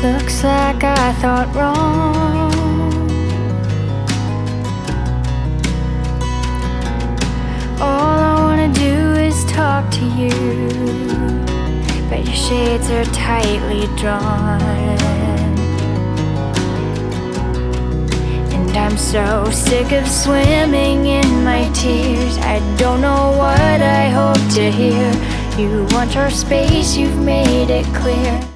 Looks like I thought wrong. All I wanna do is talk to you, but your shades are tightly drawn, and I'm so sick of swimming in my tears. I don't know what I hope to hear. You want your space, you've made it clear.